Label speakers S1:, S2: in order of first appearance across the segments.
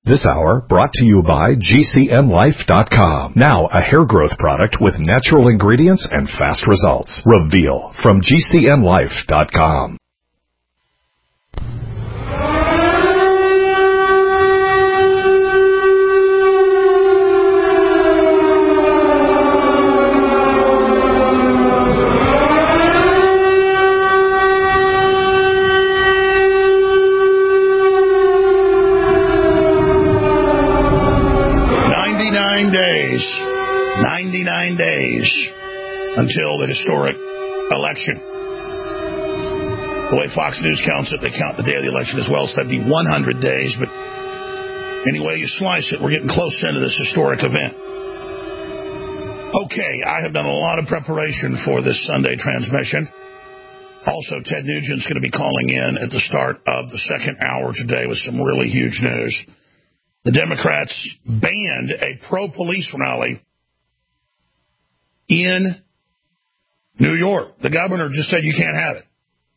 S1: This hour brought to you by GCNlife.com. Now a hair growth product with natural ingredients and fast results. Reveal from GCNlife.com.
S2: Until the historic election. The way Fox News counts it, they count the day of the election as well, so that'd be 100 days. But anyway you slice it, we're getting close into this historic event. Okay, I have done a lot of preparation for this Sunday transmission. Also, Ted Nugent's going to be calling in at the start of the second hour today with some really huge news. The Democrats banned a pro-police rally in New York. The governor just said you can't have it.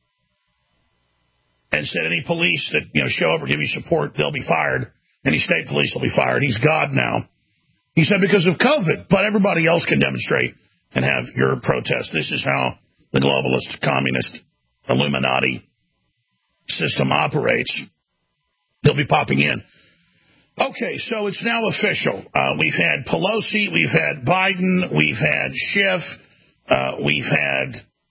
S2: And said any police that show up or give you support, they'll be fired. Any state police will be fired. He's God now. He said because of COVID, but everybody else can demonstrate and have your protest. This is how the globalist, communist, Illuminati system operates. They'll be popping in. Okay, so it's now official. We've had Pelosi, we've had Biden, we've had Schiff, we've had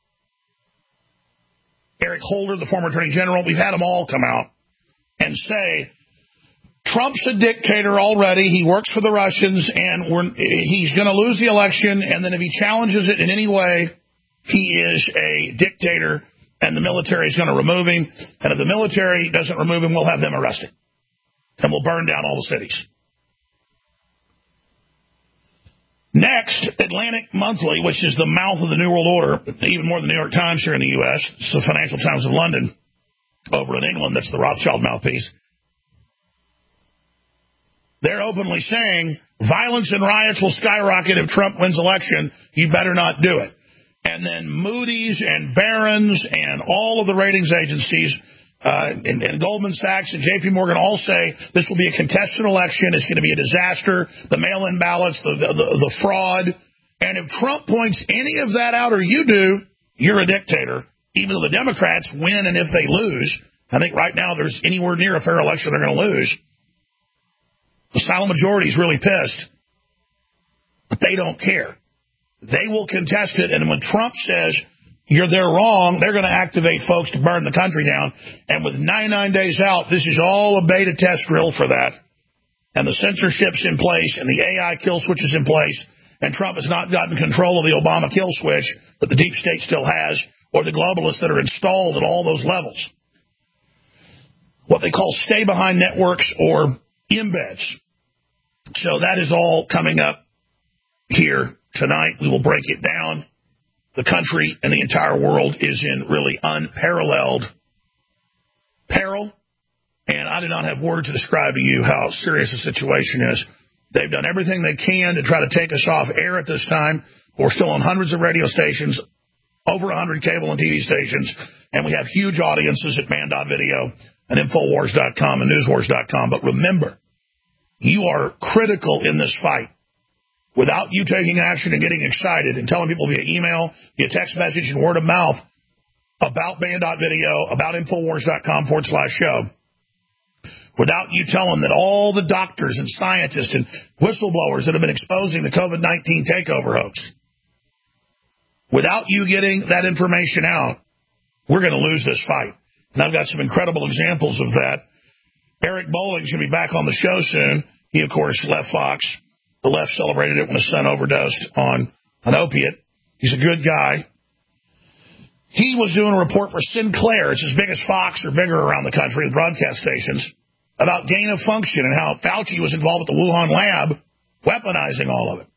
S2: Eric Holder, the former attorney general. We've had them all come out and say, Trump's a dictator already. He works for the Russians, and he's going to lose the election. And then if he challenges it in any way, he is a dictator, and the military is going to remove him. And if the military doesn't remove him, we'll have them arrested. And we'll burn down all the cities. Next, Atlantic Monthly, which is the mouth of the New World Order, even more than the New York Times here in the U.S., it's the Financial Times of London. Over in England, that's the Rothschild mouthpiece. They're openly saying violence and riots will skyrocket if Trump wins election. You better not do it. And then Moody's and Barron's and all of the ratings agencies and Goldman Sachs and J.P. Morgan all say this will be a contested election. It's going to be a disaster. The mail-in ballots, the fraud. And if Trump points any of that out, or you do, you're a dictator. Even though the Democrats win, and if they lose, I think right now there's anywhere near a fair election they're going to lose. The silent majority is really pissed. But they don't care. They will contest it. And when Trump says they're wrong, they're going to activate folks to burn the country down. And with 99 days out, this is all a beta test drill for that. And the censorship's in place, and the AI kill switch is in place, and Trump has not gotten control of the Obama kill switch that the deep state still has, or the globalists that are installed at all those levels. What they call stay-behind networks or embeds. So that is all coming up here tonight. We will break it down. The country and the entire world is in really unparalleled peril, and I do not have words to describe to you how serious the situation is. They've done everything they can to try to take us off air at this time. We're still on hundreds of radio stations, over 100 cable and TV stations, and we have huge audiences at man.video and Infowars.com and Newswars.com. But remember, you are critical in this fight. Without you taking action and getting excited and telling people via email, via text message, and word of mouth about man.video, about Infowars.com/show, without you telling that all the doctors and scientists and whistleblowers that have been exposing the COVID-19 takeover hoax, without you getting that information out, we're going to lose this fight. And I've got some incredible examples of that. Eric Bolling should be back on the show soon. He, of course, left Fox. The left celebrated it when his son overdosed on an opiate. He's a good guy. He was doing a report for Sinclair. It's as big as Fox or bigger around the country, the broadcast stations, about gain of function and how Fauci was involved with the Wuhan lab, weaponizing all of it.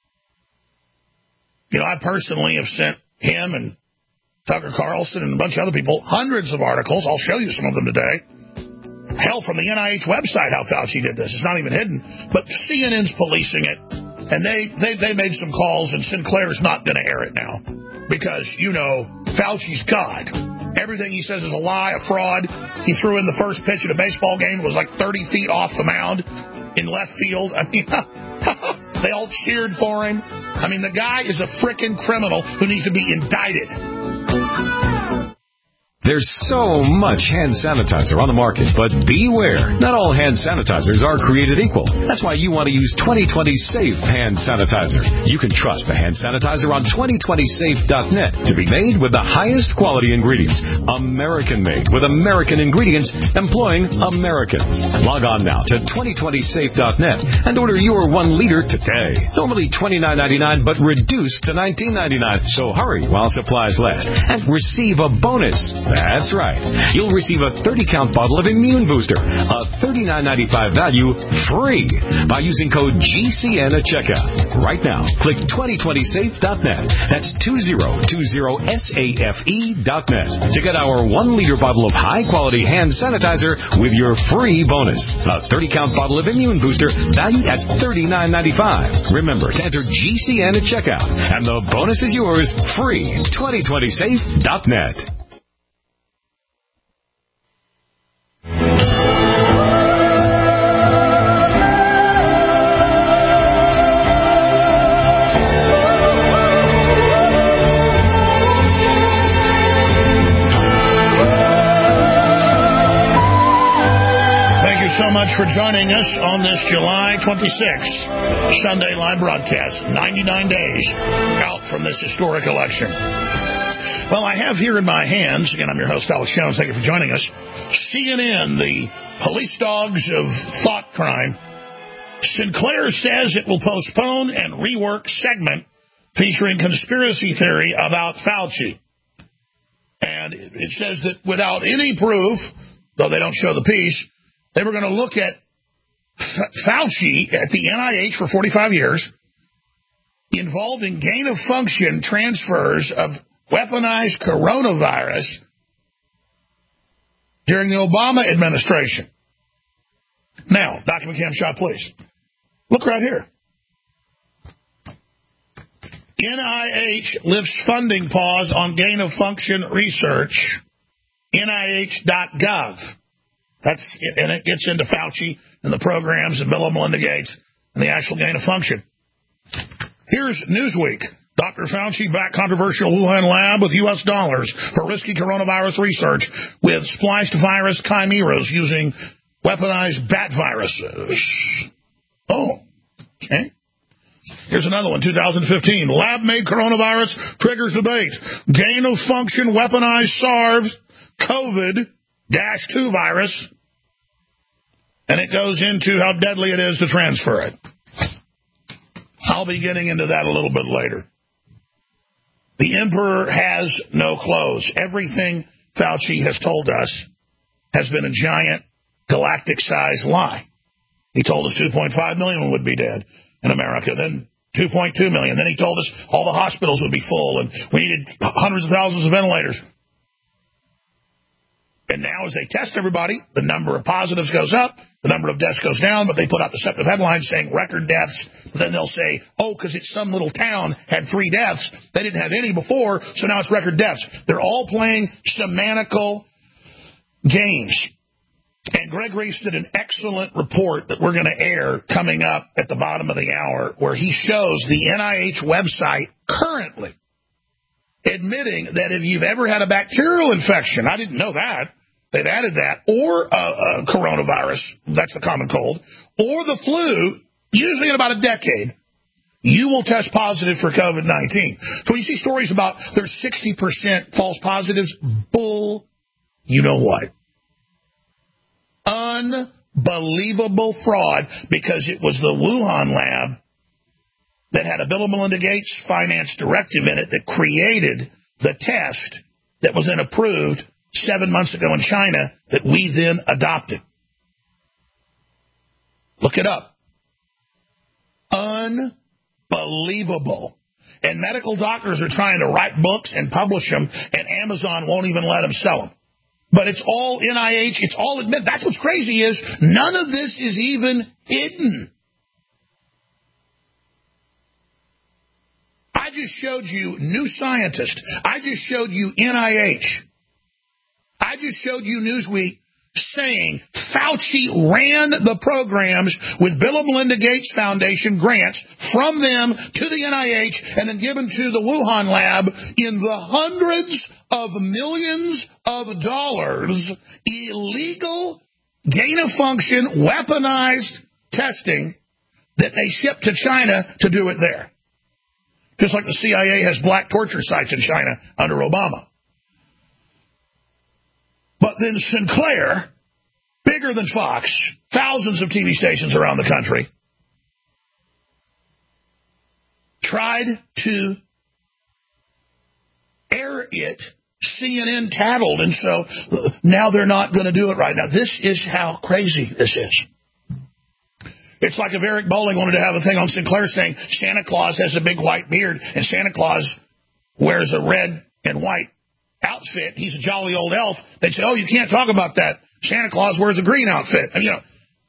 S2: I personally have sent him and Tucker Carlson and a bunch of other people hundreds of articles. I'll show you some of them today. Hell, from the NIH website, how Fauci did this. It's not even hidden. But CNN's policing it, and they made some calls, and Sinclair's not going to air it now because, Fauci's God. Everything he says is a lie, a fraud. He threw in the first pitch at a baseball game. It was like 30 feet off the mound in left field. I mean, they all cheered for him. I mean, the guy is a frickin' criminal who needs to be indicted.
S3: There's so much hand sanitizer on the market, but beware. Not all hand sanitizers are created equal. That's why you want to use 2020 Safe hand sanitizer. You can trust the hand sanitizer on 2020safe.net to be made with the highest quality ingredients. American made with American ingredients employing Americans. Log on now to 2020safe.net and order your 1 liter today. Normally $29.99, but reduced to $19.99. So hurry while supplies last and receive a bonus. That's right. You'll receive a 30-count bottle of Immune Booster, a $39.95 value, free by using code GCN at checkout. Right now, click 2020safe.net. That's 2020safe.net to get our 1 liter bottle of high-quality hand sanitizer with your free bonus. A 30-count bottle of Immune Booster valued at $39.95. Remember to enter GCN at checkout, and the bonus is yours free. 2020safe.net.
S2: So much for joining us on this July 26th Sunday live broadcast. 99 days out from this historic election. Well, I have here in my hands, again, I'm your host, Alex Jones. Thank you for joining us. CNN, the police dogs of thought crime. Sinclair says it will postpone and rework segment featuring conspiracy theory about Fauci. And it says that without any proof, though they don't show the piece, they were going to look at Fauci at the NIH for 45 years, involved in gain-of-function transfers of weaponized coronavirus during the Obama administration. Now, Dr. McCam-Shaw, please. Look right here. NIH lifts funding pause on gain-of-function research. NIH.gov. And it gets into Fauci and the programs and Bill and Melinda Gates and the actual gain of function. Here's Newsweek. Dr. Fauci backed controversial Wuhan lab with U.S. dollars for risky coronavirus research with spliced virus chimeras using weaponized bat viruses. Oh, okay. Here's another one, 2015. Lab-made coronavirus triggers debate. Gain of function weaponized SARS-CoV-2 virus, and it goes into how deadly it is to transfer it. I'll be getting into that a little bit later. The emperor has no clothes. Everything Fauci has told us has been a giant galactic-sized lie. He told us 2.5 million would be dead in America, then 2.2 million. Then he told us all the hospitals would be full, and we needed hundreds of thousands of ventilators. And now as they test everybody, the number of positives goes up, the number of deaths goes down, but they put out deceptive headlines saying record deaths. But then they'll say, oh, because it's some little town had 3 deaths. They didn't have any before, so now it's record deaths. They're all playing semantical games. And Greg Reese did an excellent report that we're going to air coming up at the bottom of the hour, where he shows the NIH website currently admitting that if you've ever had a bacterial infection, I didn't know that, they've added that, or a coronavirus, that's the common cold, or the flu, usually in about a decade, you will test positive for COVID-19. So when you see stories about there's 60% false positives, bull, you know what? Unbelievable fraud, because it was the Wuhan lab that had a Bill and Melinda Gates finance directive in it that created the test that was then approved 7 months ago in China that we then adopted. Look it up. Unbelievable. And medical doctors are trying to write books and publish them, and Amazon won't even let them sell them. But it's all NIH. It's all admitted. That's what's crazy is none of this is even hidden. I just showed you New Scientist. I just showed you NIH. I just showed you Newsweek saying Fauci ran the programs with Bill and Melinda Gates Foundation grants from them to the NIH and then given to the Wuhan lab in the hundreds of millions of dollars, illegal, gain-of-function, weaponized testing that they shipped to China to do it there. Just like the CIA has black torture sites in China under Obama. But then Sinclair, bigger than Fox, thousands of TV stations around the country, tried to air it. CNN tattled, and so now they're not going to do it right now. This is how crazy this is. It's like if Eric Bolling wanted to have a thing on Sinclair saying Santa Claus has a big white beard and Santa Claus wears a red and white outfit. He's a jolly old elf. They'd say, oh, you can't talk about that. Santa Claus wears a green outfit. I mean,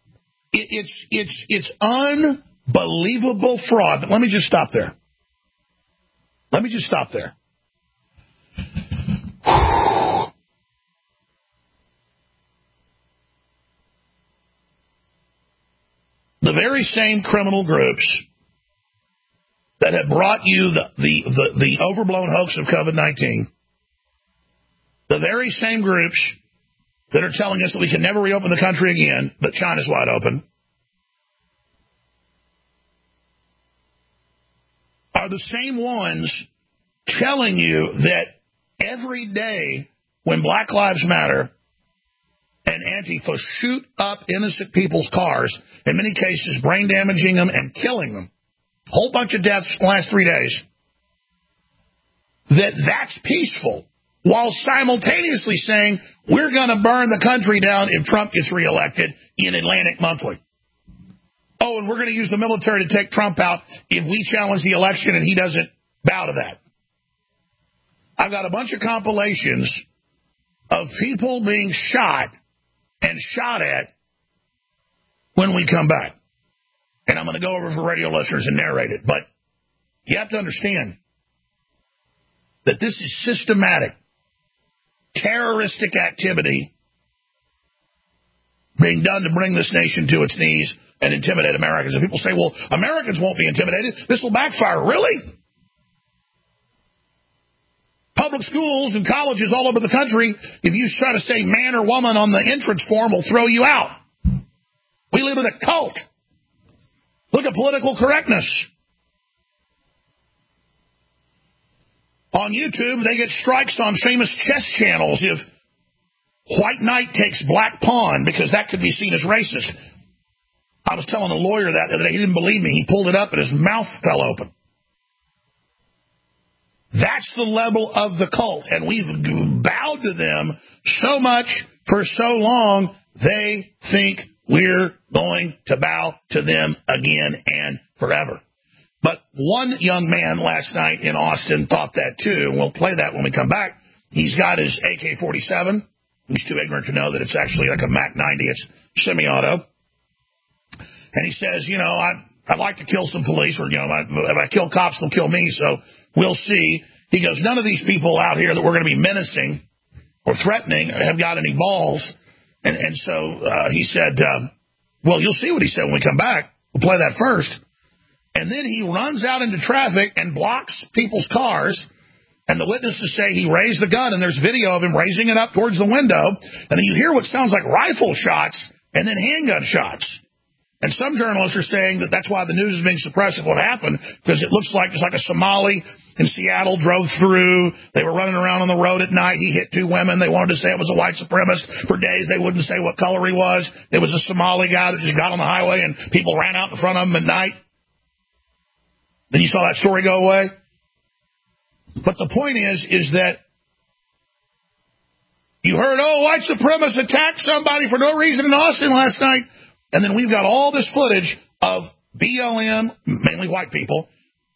S2: it's unbelievable fraud. But let me just stop there. The very same criminal groups that have brought you the overblown hoax of COVID-19, the very same groups that are telling us that we can never reopen the country again, but China's wide open, are the same ones telling you that every day when Black Lives Matter and Antifa shoot up innocent people's cars, in many cases brain damaging them and killing them, a whole bunch of deaths in the last 3 days, that's peaceful, while simultaneously saying we're going to burn the country down if Trump gets reelected in Atlantic Monthly. Oh, and we're going to use the military to take Trump out if we challenge the election and he doesn't bow to that. I've got a bunch of compilations of people being shot and shot at when we come back. And I'm going to go over for radio listeners and narrate it. But you have to understand that this is systematic, terroristic activity being done to bring this nation to its knees and intimidate Americans. And people say, well, Americans won't be intimidated. This will backfire. Really? Public schools and colleges all over the country, if you try to say man or woman on the entrance form, will throw you out. We live in a cult. Look at political correctness. On YouTube, they get strikes on famous chess channels if White Knight takes Black Pawn, because that could be seen as racist. I was telling a lawyer that the other day. He didn't believe me. He pulled it up and his mouth fell open. That's the level of the cult, and we've bowed to them so much for so long, they think we're going to bow to them again and forever. But one young man last night in Austin thought that too, and we'll play that when we come back. He's got his AK-47. He's too ignorant to know that it's actually like a Mac 90. It's semi-auto. And he says, you know, I'd like to kill some police, or, you know, if I kill cops, they'll kill me, so we'll see. He goes, none of these people out here that we're going to be menacing or threatening have got any balls. And so he said, well, you'll see what he said when we come back. We'll play that first. And then he runs out into traffic and blocks people's cars. And the witnesses say he raised the gun, and there's video of him raising it up towards the window. And then you hear what sounds like rifle shots and then handgun shots. And some journalists are saying that that's why the news is being suppressed of what happened, because it looks like it's like a Somali in Seattle drove through. They were running around on the road at night. He hit two women. They wanted to say it was a white supremacist. For days, they wouldn't say what color he was. It was a Somali guy that just got on the highway, and people ran out in front of him at night. Then you saw that story go away. But the point is that you heard, white supremacists attacked somebody for no reason in Austin last night. And then we've got all this footage of BLM, mainly white people,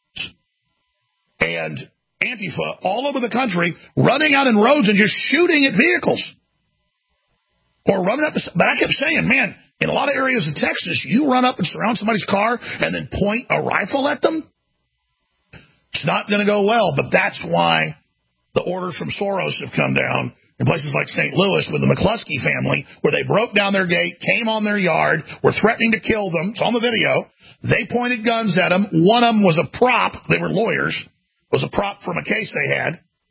S2: and Antifa all over the country running out in roads and just shooting at vehicles. Or running up. But I kept saying, man, in a lot of areas of Texas, you run up and surround somebody's car and then point a rifle at them. It's not going to go well, but that's why the orders from Soros have come down in places like St. Louis with the McCluskey family, where they broke down their gate, came on their yard, were threatening to kill them. It's on the video. They pointed guns at them. One of them was a prop. They were lawyers. It was a prop from a case they had.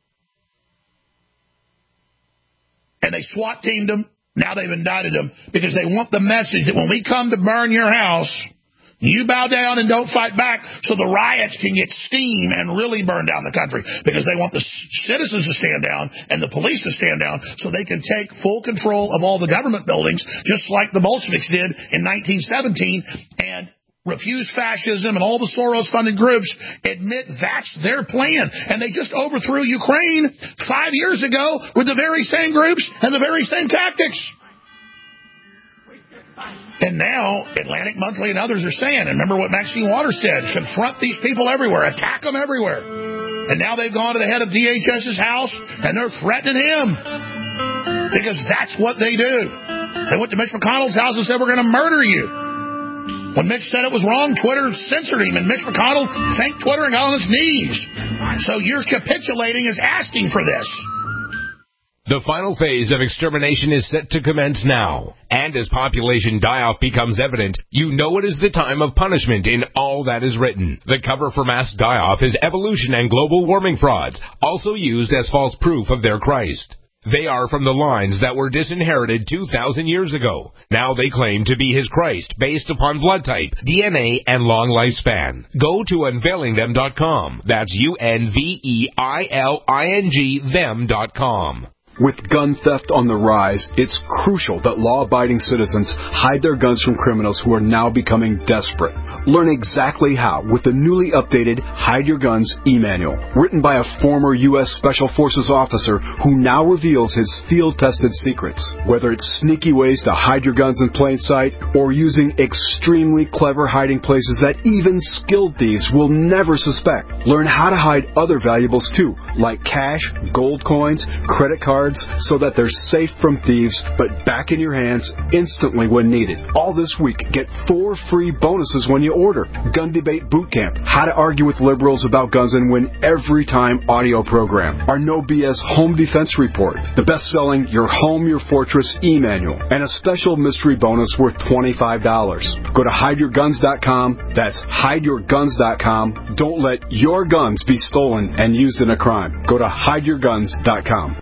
S2: And they SWAT teamed them. Now they've indicted them because they want the message that when we come to burn your house, you bow down and don't fight back so the riots can get steam and really burn down the country, because they want the citizens to stand down and the police to stand down so they can take full control of all the government buildings, just like the Bolsheviks did in 1917, and refuse fascism, and all the Soros-funded groups admit that's their plan. And they just overthrew Ukraine 5 years ago with the very same groups and the very same tactics. And now, Atlantic Monthly and others are saying, and remember what Maxine Waters said, confront these people everywhere, attack them everywhere. And now they've gone to the head of DHS's house, and they're threatening him. Because that's what they do. They went to Mitch McConnell's house and said, we're going to murder you. When Mitch said it was wrong, Twitter censored him, and Mitch McConnell thanked Twitter and got on his knees. So you're capitulating as asking for this.
S4: The final phase of extermination is set to commence now. And as population die-off becomes evident, you know it is the time of punishment in all that is written. The cover for mass die-off is evolution and global warming frauds, also used as false proof of their Christ. They are from the lines that were disinherited 2,000 years ago. Now they claim to be his Christ based upon blood type, DNA, and long lifespan. Go to unveilingthem.com. That's UNVEILING them.com.
S5: With gun theft on the rise, it's crucial that law-abiding citizens hide their guns from criminals who are now becoming desperate. Learn exactly how with the newly updated Hide Your Guns e-manual, written by a former U.S. Special Forces officer who now reveals his field-tested secrets. Whether it's sneaky ways to hide your guns in plain sight or using extremely clever hiding places that even skilled thieves will never suspect. Learn how to hide other valuables too, like cash, gold coins, credit cards, so that they're safe from thieves, but back in your hands instantly when needed. All this week, get 4 free bonuses when you order. Gun Debate Bootcamp, How to Argue with Liberals About Guns and Win Every Time audio program. Our No BS Home Defense Report, the best-selling Your Home, Your Fortress e-manual, and a special mystery bonus worth $25. Go to hideyourguns.com. That's hideyourguns.com. Don't let your guns be stolen and used in a crime. Go to hideyourguns.com.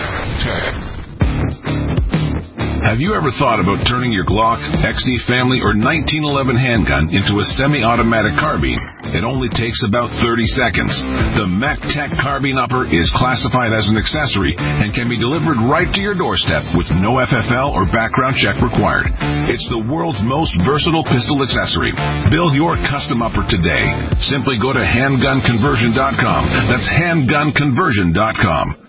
S6: Have you ever thought about turning your Glock, XD Family, or 1911 handgun into a semi-automatic carbine? It only takes about 30 seconds. The MacTech Carbine Upper is classified as an accessory and can be delivered right to your doorstep with no FFL or background check required. It's the world's most versatile pistol accessory. Build your custom upper today. Simply go to handgunconversion.com. That's handgunconversion.com.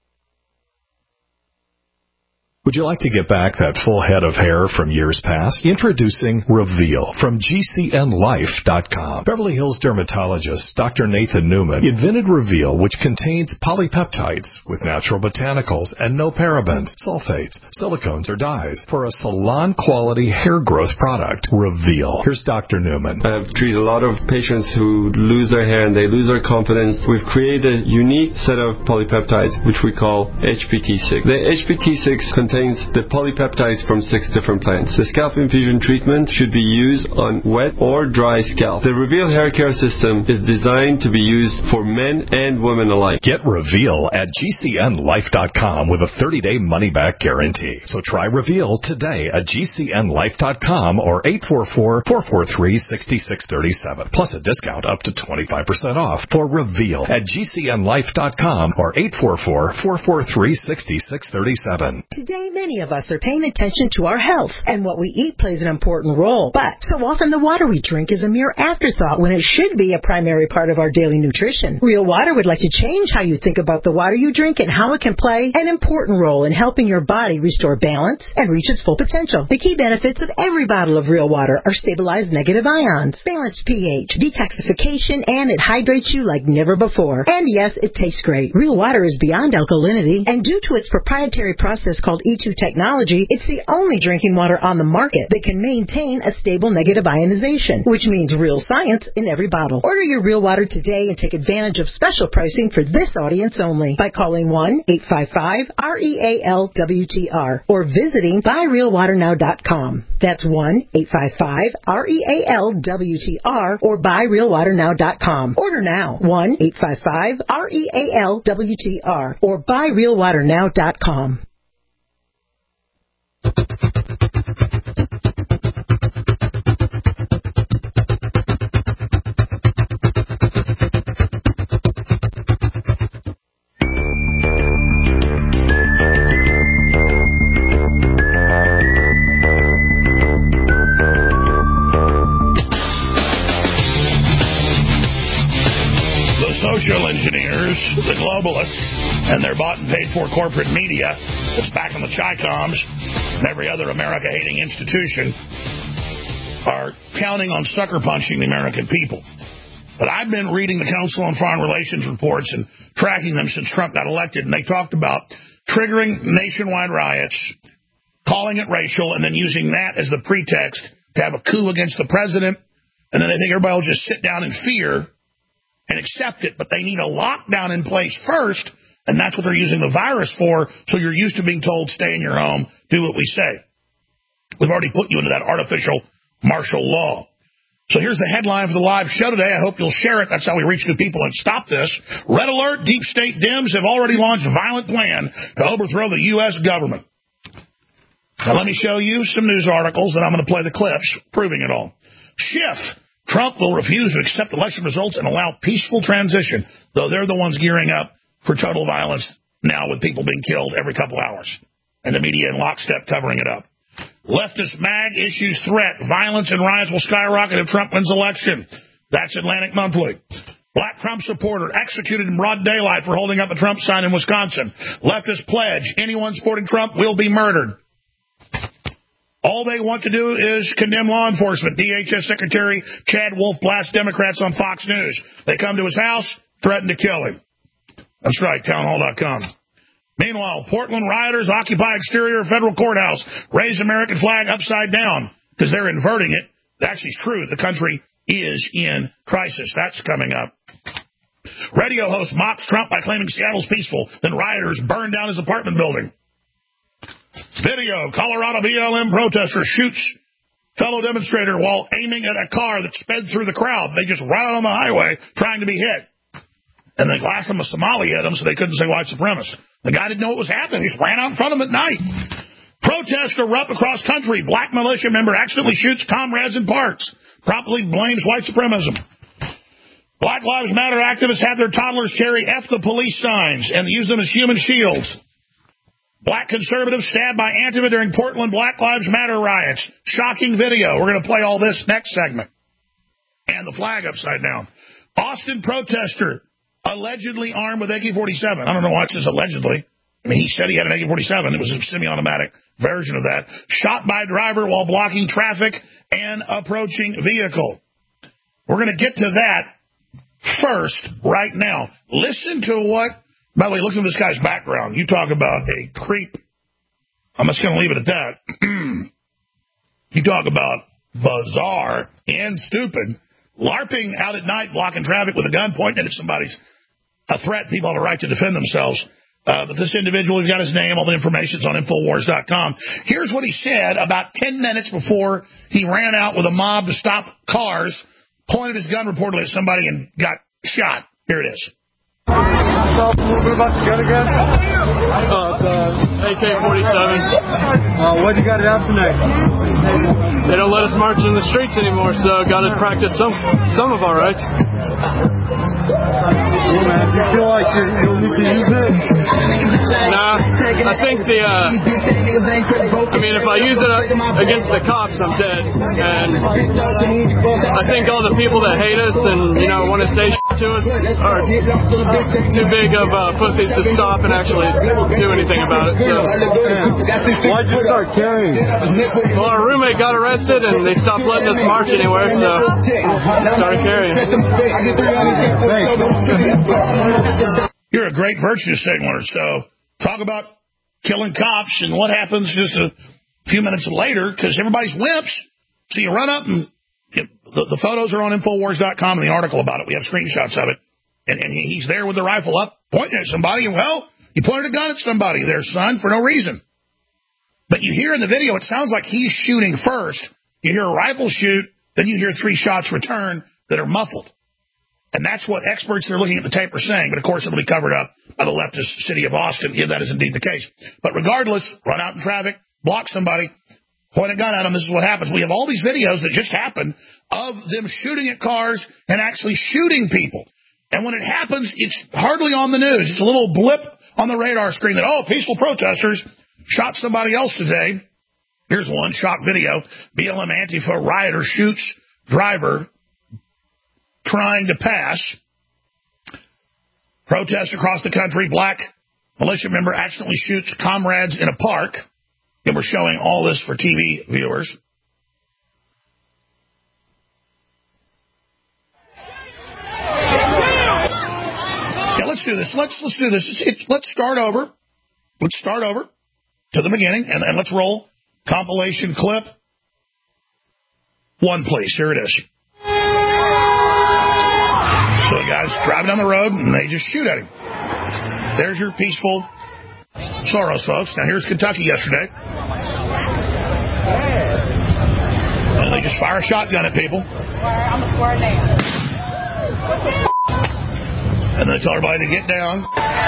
S1: Would you like to get back that full head of hair from years past? Introducing Reveal from GCNLife.com. Beverly Hills dermatologist Dr. Nathan Newman invented Reveal, which contains polypeptides with natural botanicals and no parabens, sulfates, silicones, or dyes for a salon-quality hair growth product. Reveal. Here's Dr. Newman.
S7: I've treated a lot of patients who lose their hair and they lose their confidence. We've created a unique set of polypeptides, which we call HPT6. The HPT6 contains the polypeptides from 6 different plants. The scalp infusion treatment should be used on wet or dry scalp. The Reveal hair care system is designed to be used for men and women alike.
S1: Get Reveal at GCNLife.com with a 30-day money-back guarantee. So try Reveal today at GCNLife.com or 844-443-6637. Plus a discount up to 25% off for Reveal at GCNLife.com or 844-443-6637.
S8: Today, many of us are paying attention to our health, and what we eat plays an important role. But so often the water we drink is a mere afterthought when it should be a primary part of our daily nutrition. Real Water would like to change how you think about the water you drink and how it can play an important role in helping your body restore balance and reach its full potential. The key benefits of every bottle of Real Water are stabilized negative ions, balanced pH, detoxification, and it hydrates you like never before. And yes, it tastes great. Real Water is beyond alkalinity, and due to its proprietary process called E2 technology, it's the only drinking water on the market that can maintain a stable negative ionization, which means real science in every bottle. Order your Real Water today and take advantage of special pricing for this audience only by calling 1-855-REAL-WTR or visiting buyrealwaternow.com. That's 1-855-REAL-WTR or buyrealwaternow.com. Order now. 1-855-REAL-WTR or buyrealwaternow.com.
S2: Social engineers, the globalists, and their bought and paid for corporate media that's backing the Chi-Coms and every other America-hating institution are counting on sucker punching the American people. But I've been reading the Council on Foreign Relations reports and tracking them since Trump got elected, and they talked about triggering nationwide riots, calling it racial, and then using that as the pretext to have a coup against the president, and then they think everybody will just sit down in fear and accept it, but they need a lockdown in place first, and that's what they're using the virus for, so you're used to being told, stay in your home, do what we say. We've already put you into that artificial martial law. So here's the headline for the live show today. I hope you'll share it. That's how we reach new people and stop this. Red alert, deep state Dems have already launched a violent plan to overthrow the U.S. government. Now let me show you some news articles, and I'm going to play the clips proving it all. Schiff. Trump will refuse to accept election results and allow peaceful transition, though they're the ones gearing up for total violence now with people being killed every couple hours, and the media in lockstep covering it up. Leftist MAG issues threat. Violence and riots will skyrocket if Trump wins election. That's Atlantic Monthly. Black Trump supporter executed in broad daylight for holding up a Trump sign in Wisconsin. Leftist pledge. Anyone supporting Trump will be murdered. All they want to do is condemn law enforcement. DHS Secretary Chad Wolf blasts Democrats on Fox News. They come to his house, threaten to kill him. That's right, townhall.com. Meanwhile, Portland rioters occupy exterior of federal courthouse, raise American flag upside down because they're inverting it. Actually, it's true. The country is in crisis. That's coming up. Radio host mocks Trump by claiming Seattle's peaceful. Then rioters burn down his apartment building. Video, Colorado BLM protester shoots fellow demonstrator while aiming at a car that sped through the crowd. They just run out on the highway trying to be hit. And they glassed them a Somali at them so they couldn't say white supremacist. The guy didn't know what was happening. He just ran out in front of them at night. Protests erupt across country. Black militia member accidentally shoots comrades in parks. Promptly blames white supremacism. Black Lives Matter activists have their toddlers carry F the police signs and use them as human shields. Black conservatives stabbed by Antifa during Portland Black Lives Matter riots. Shocking video. We're going to play all this next segment. And the flag upside down. Austin protester allegedly armed with AK-47. I don't know why it says allegedly. I mean, he said he had an AK-47. It was a semi-automatic version of that. Shot by driver while blocking traffic and approaching vehicle. We're going to get to that first right now. Listen to what... By the way, look at this guy's background. You talk about a creep. I'm just going to leave it at that. You talk about bizarre and stupid. LARPing out at night, blocking traffic with a gun pointing at somebody's a threat. People have a right to defend themselves. But this individual, we've got his name. All the information's on Infowars.com. Here's what he said about 10 minutes before he ran out with a mob to stop cars, pointed his gun reportedly at somebody and got shot. Here it is.
S9: Moving about the gun again? Oh, it's AK-47. Why'd you got it out tonight? They don't let us march in the streets anymore, so got to practice some of our rights. Yeah, man. Do you feel like you don't need to use it? Nah, I think if I use it against the cops, I'm dead. And I think all the people that hate us and, want to say to us are too big of pussies to stop and actually do anything about it. So, why'd you start carrying? Well, our roommate got arrested and they stopped letting us march anywhere, so started carrying.
S2: You're a great virtue signaler, so talk about killing cops, and what happens just a few minutes later, because everybody's wimps, so you run up and the photos are on Infowars.com and the article about it. We have screenshots of it. And he's there with the rifle up, pointing at somebody, and, well, he pointed a gun at somebody there, son, for no reason. But you hear in the video, it sounds like he's shooting first. You hear a rifle shoot, then you hear 3 shots return that are muffled. And that's what experts that are looking at the tape are saying. But, of course, it'll be covered up by the leftist city of Austin if that is indeed the case. But regardless, run out in traffic, block somebody, point a gun at them. This is what happens. We have all these videos that just happened of them shooting at cars and actually shooting people. And when it happens, it's hardly on the news. It's a little blip on the radar screen that, oh, peaceful protesters shot somebody else today. Here's one, shock video. BLM Antifa rioter shoots driver trying to pass. Protest across the country. Black militia member accidentally shoots comrades in a park. And we're showing all this for TV viewers. Yeah, let's do this. Let's do this. Let's start over. Let's start over to the beginning, and let's roll compilation clip 1, please. Here it is. So the guy's driving down the road, and they just shoot at him. There's your peaceful Soros, folks. Now, here's Kentucky yesterday. And they just fire a shotgun at people.
S10: I'm a square man.
S2: And they tell everybody to get down.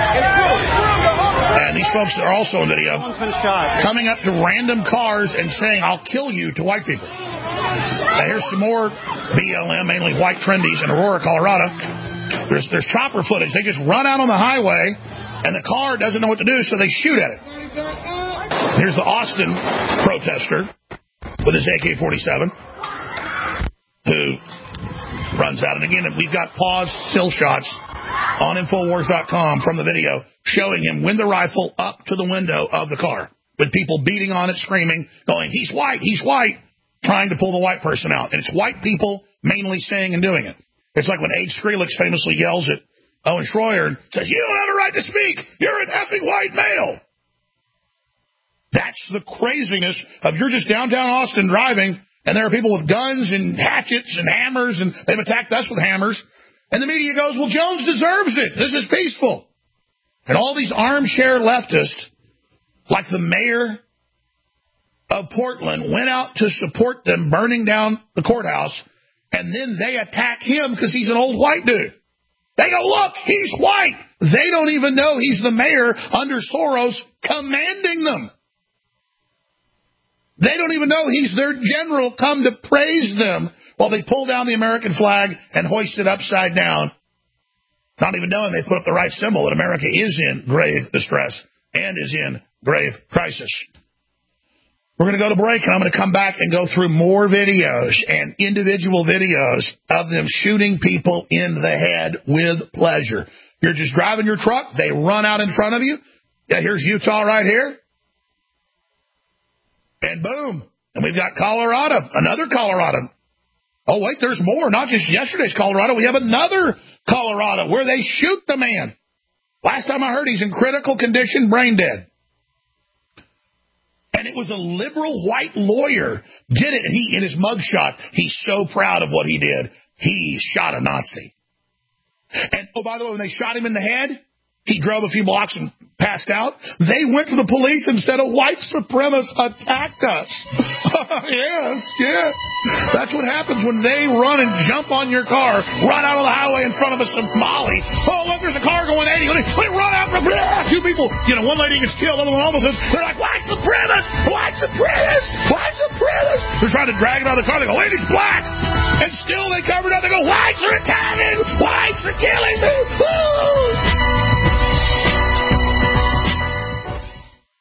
S2: And these folks are also in video coming up to random cars and saying, I'll kill you, to white people. Now, here's some more BLM, mainly white trendies in Aurora, Colorado. There's chopper footage. They just run out on the highway, and the car doesn't know what to do, so they shoot at it. Here's the Austin protester with his AK-47 who runs out. And again, we've got paused still shots on Infowars.com from the video showing him with the rifle up to the window of the car with people beating on it, screaming, going, he's white, trying to pull the white person out. And it's white people mainly saying and doing it. It's like when Age Skrillex famously yells at Owen Schroyer and says, you don't have a right to speak. You're an effing white male. That's the craziness of you're just downtown Austin driving, and there are people with guns and hatchets and hammers, and they've attacked us with hammers. And the media goes, well, Jones deserves it. This is peaceful. And all these armchair leftists, like the mayor of Portland, went out to support them burning down the courthouse, and then they attack him because he's an old white dude. They go, look, he's white. They don't even know he's the mayor under Soros commanding them. They don't even know he's their general come to praise them while they pull down the American flag and hoist it upside down, not even knowing they put up the right symbol that America is in grave distress and is in grave crisis. We're going to go to break, and I'm going to come back and go through more videos and individual videos of them shooting people in the head with pleasure. You're just driving your truck. They run out in front of you. Yeah, here's Utah right here. And boom. And we've got Colorado, another Colorado. Oh, wait, there's more. Not just yesterday's Colorado. We have another Colorado where they shoot the man. Last time I heard, he's in critical condition, brain dead. And it was a liberal white lawyer did it. And he, in his mugshot, he's so proud of what he did. He shot a Nazi. And, oh, by the way, when they shot him in the head, he drove a few blocks and passed out. They went to the police and said a white supremacist attacked us. Yes. That's what happens when they run and jump on your car, run out on the highway in front of a Somali. Oh, look, there's a car going 80. They run out from two people. You know, one lady gets killed, other one almost is. They're like, white supremacist. They're trying to drag it out of the car. They go, lady's black. And still they cover it up. They go, whites are attacking. Whites are killing me.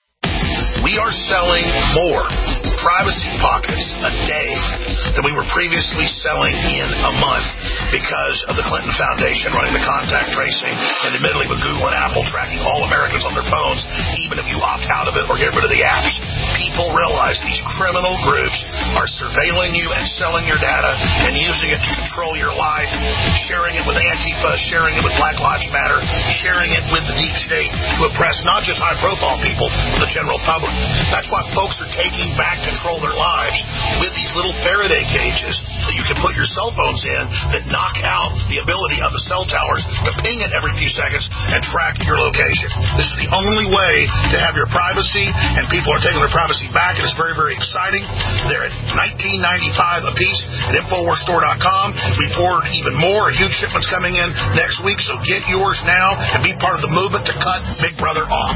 S11: We are selling more privacy pockets a day than we were previously
S2: previously selling in a month because of the Clinton Foundation running the contact tracing and admittedly with Google and Apple tracking all Americans on their phones, even if you opt out of it or get rid of the apps. People realize these criminal groups are surveilling you and selling your data and using it to control your life, sharing it with Antifa, sharing it with Black Lives Matter, sharing it with the deep state to oppress not just high-profile people, but the general public. That's why folks are taking back control of their lives with these little Faraday cages that you can put your cell phones in that knock out the ability of the cell towers to ping it every few seconds and track your location. This is the only way to have your privacy, and people are taking their privacy back, and it's very, very exciting. They're at $19.95 a piece at InfoWarsStore.com. We've ordered even more, huge shipments coming in next week, so get yours now and be part of the movement to cut Big Brother off.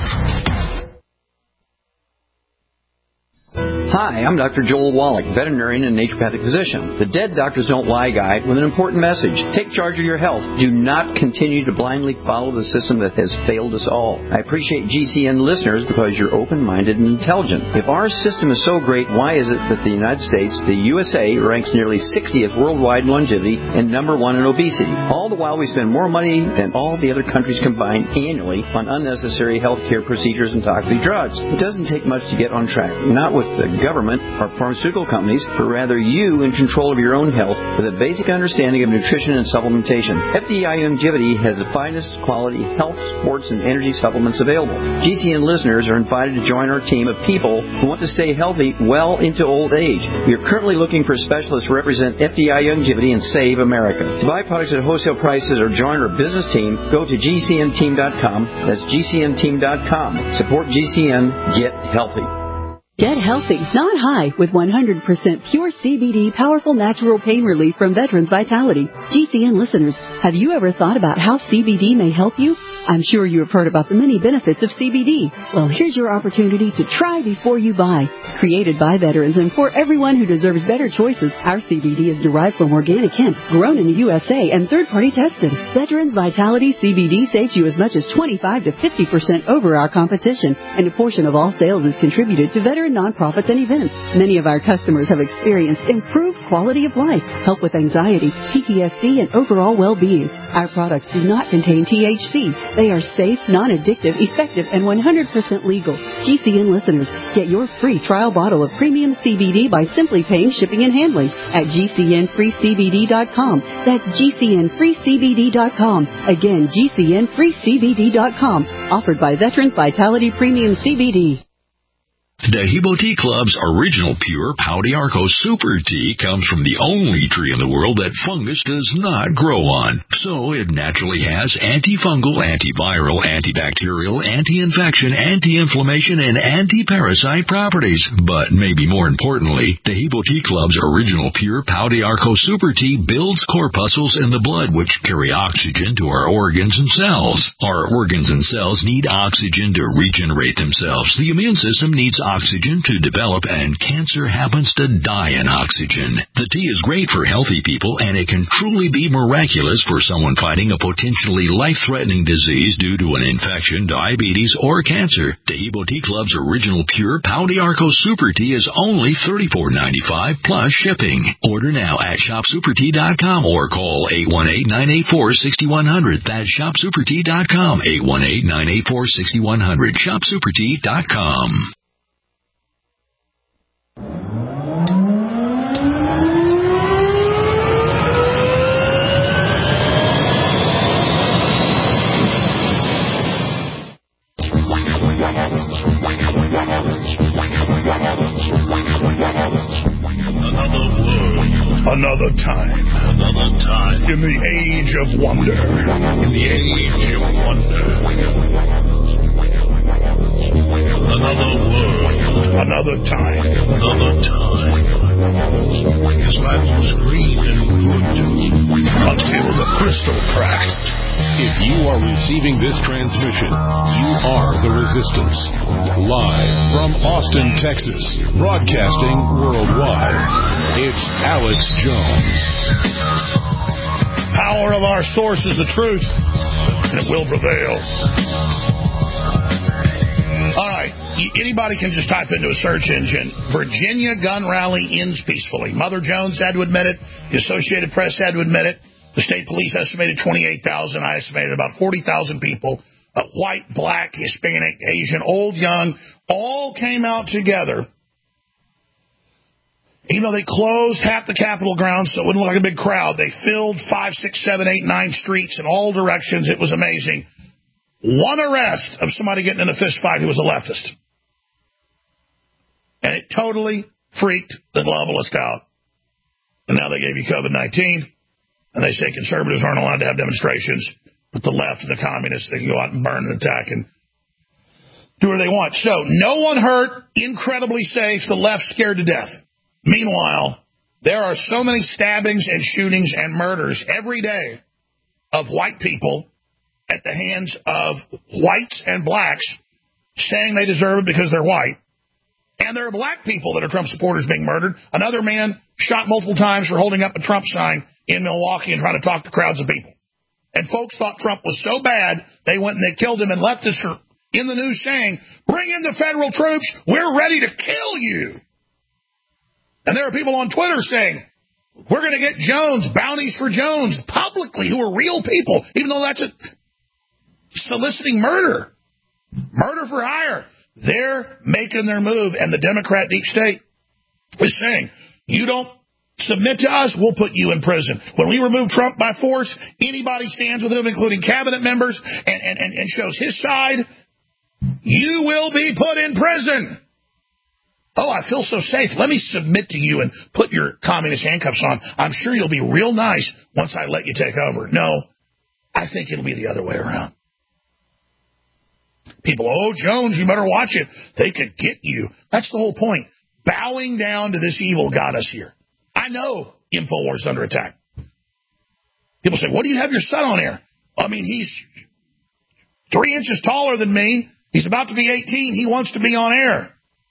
S10: Hi, I'm Dr. Joel Wallach, veterinarian and naturopathic physician. The Dead Doctors Don't Lie guide with an important message. Take charge of your health. Do not continue to blindly follow the system that has failed us all. I appreciate GCN listeners because you're open-minded and intelligent. If our system is so great, why is it that the United States, the USA, ranks nearly 60th worldwide in longevity and number 1 in obesity? All the while we spend more money than all the other countries combined annually on unnecessary health care procedures and toxic drugs. It doesn't take much to get on track. Not with the government or pharmaceutical companies, but rather you in control of your own health with a basic understanding of nutrition and supplementation. FDI Longevity has the finest quality health, sports, and energy supplements available. GCN listeners are invited to join our team of people who want to stay healthy well into old age. We are currently looking for specialists to represent FDI Longevity and Save America. To buy products at wholesale prices or join our business team, go to GCNteam.com. That's GCNteam.com. Support GCN. Get healthy.
S11: Get healthy, not high, with 100% pure CBD powerful natural pain relief from Veterans Vitality. GCN listeners, have you ever thought about how CBD may help you? I'm sure you have heard about the many benefits of CBD. Well, here's your opportunity to try before you buy. Created by veterans and for everyone who deserves better choices, our CBD is derived from organic hemp, grown in the USA, and third-party tested. Veterans Vitality CBD saves you as much as 25 to 50% over our competition, and a portion of all sales is contributed to veteran nonprofits and events. Many of our customers have experienced improved quality of life, help with anxiety, PTSD, and overall well-being. Our products do not contain THC. They are safe, non-addictive, effective, and 100% legal. GCN listeners, get your free trial bottle of premium CBD by simply paying shipping and handling at GCNFreeCBD.com. That's GCNFreeCBD.com. Again, GCNFreeCBD.com. Offered by Veterans Vitality Premium CBD.
S6: Dehibo Tea Club's original pure Pau d'Arco Super Tea comes from the only tree in the world that fungus does not grow on. So it naturally has antifungal, antiviral, antibacterial, anti-infection, anti-inflammation, and anti-parasite properties. But maybe more importantly, Dehibo Tea Club's original pure Pau d'Arco Super Tea builds corpuscles in the blood which carry oxygen to our organs and cells. Our organs and cells need oxygen to regenerate themselves. The immune system needs oxygen to develop, and cancer happens to die in oxygen. The tea is great for healthy people, and it can truly be miraculous for someone fighting a potentially life-threatening disease due to an infection, diabetes, or cancer. Dehibo Tea Club's original pure Pau d'Arco Super Tea is only $34.95 plus shipping. Order now at ShopSuperTea.com or call 818-984-6100. That's ShopSuperTea.com, 818-984-6100. ShopSuperTea.com.
S2: Another time. In the age of wonder. Another world. Another time. His life was green and good until the crystal cracked.
S1: If you are receiving this transmission, you are the Resistance. Live from Austin, Texas, broadcasting worldwide, it's Alex Jones.
S2: Power of our source is the truth, and it will prevail. All right. Anybody can just type into a search engine, Virginia gun rally ends peacefully. Mother Jones had to admit it. The Associated Press had to admit it. The state police estimated 28,000. I estimated about 40,000 people. White, black, Hispanic, Asian, old, young, all came out together. Even though they closed half the Capitol grounds so it wouldn't look like a big crowd, they filled 5, 6, 7, 8, 9 streets in all directions. It was amazing. One arrest of somebody getting in a fist fight who was a leftist. And it totally freaked the globalists out. And now they gave you COVID-19, and they say conservatives aren't allowed to have demonstrations, but the left and the communists, they can go out and burn and attack and do whatever they want. So no one hurt, incredibly safe, the left scared to death. Meanwhile, there are so many stabbings and shootings and murders every day of white people at the hands of whites and blacks saying they deserve it because they're white. And there are black people that are Trump supporters being murdered. Another man shot multiple times for holding up a Trump sign in Milwaukee and trying to talk to crowds of people. And folks thought Trump was so bad, they went and they killed him, and leftists are in the news saying, bring in the federal troops, we're ready to kill you. And there are people on Twitter saying, we're going to get Jones, bounties for Jones, publicly, who are real people, even though that's soliciting murder. Murder for hire. They're making their move, and the Democrat deep state is saying, you don't submit to us, we'll put you in prison. When we remove Trump by force, anybody stands with him, including cabinet members, and shows his side, you will be put in prison. Oh, I feel so safe. Let me submit to you and put your communist handcuffs on. I'm sure you'll be real nice once I let you take over. No, I think it'll be the other way around. People, oh, Jones, you better watch it. They could get you. That's the whole point. Bowing down to this evil got us here. I know InfoWars is under attack. People say, what do you have your son on air? I mean, he's 3 inches taller than me. He's about to be 18. He wants to be on air.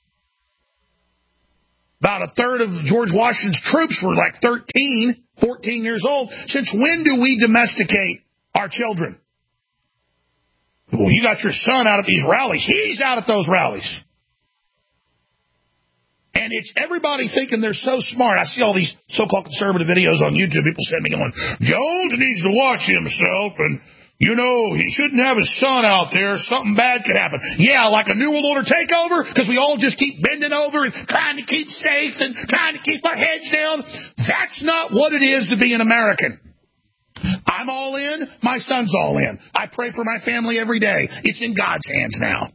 S2: About a third of George Washington's troops were like 13, 14 years old. Since when do we domesticate our children? Well, you got your son out at these rallies. He's out at those rallies. And it's everybody thinking they're so smart. I see all these so-called conservative videos on YouTube. People send me going, Jones needs to watch himself, and, you know, he shouldn't have his son out there. Something bad could happen. Yeah, like a New World Order takeover, because we all just keep bending over and trying to keep safe and trying to keep our heads down. That's not what it is to be an American. I'm all in. My son's all in. I pray for my family every day. It's in God's hands now.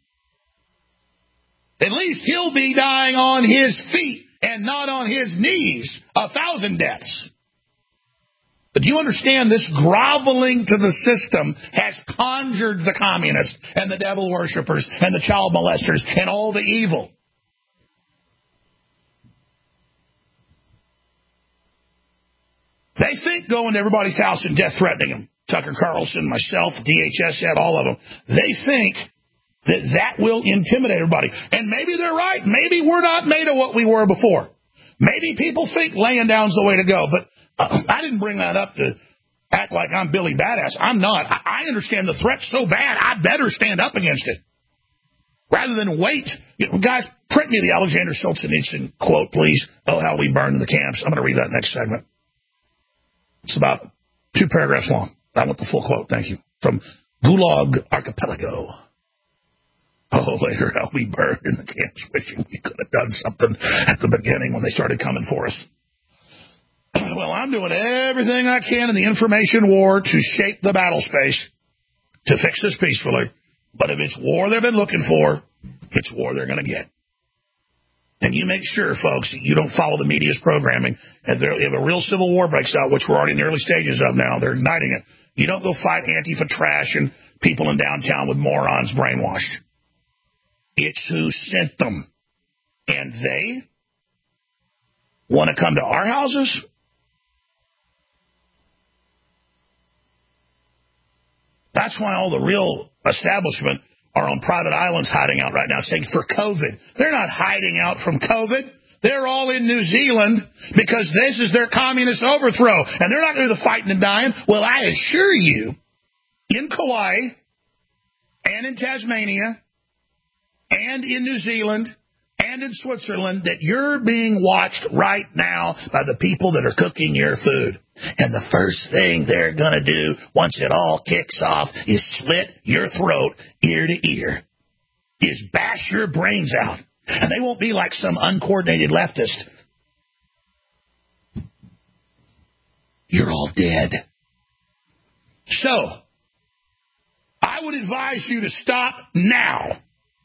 S2: At least he'll be dying on his feet and not on his knees. 1,000 deaths. But do you understand this groveling to the system has conjured the communists and the devil worshippers and the child molesters and all the evil? They think going to everybody's house and death threatening them. Tucker Carlson, myself, DHS said, all of them. They think that will intimidate everybody. And maybe they're right. Maybe we're not made of what we were before. Maybe people think laying down's the way to go. But I didn't bring that up to act like I'm Billy Badass. I'm not. I understand the threat's so bad, I better stand up against it. Rather than wait. You know, guys, print me the Alexander Solzhenitsyn quote, please. Oh, how we burned the camps. I'm going to read that next segment. It's about 2 paragraphs long. I want the full quote. Thank you. From Gulag Archipelago. Oh, later, how we burned in the camps, wishing we could have done something at the beginning when they started coming for us. Well, I'm doing everything I can in the information war to shape the battle space to fix this peacefully. But if it's war they've been looking for, it's war they're going to get. And you make sure, folks, that you don't follow the media's programming. If a real civil war breaks out, which we're already in the early stages of now, they're igniting it, you don't go fight Antifa trash and people in downtown with morons brainwashed. It's who sent them. And they want to come to our houses? That's why all the real establishment are on private islands hiding out right now, saying for COVID. They're not hiding out from COVID. They're all in New Zealand because this is their communist overthrow. And they're not going to do the fighting and dying. Well, I assure you, in Kauai and in Tasmania and in New Zealand and in Switzerland that you're being watched right now by the people that are cooking your food. And the first thing they're going to do once it all kicks off is slit your throat ear to ear, is bash your brains out. And they won't be like some uncoordinated leftist. You're all dead. So, I would advise you to stop now.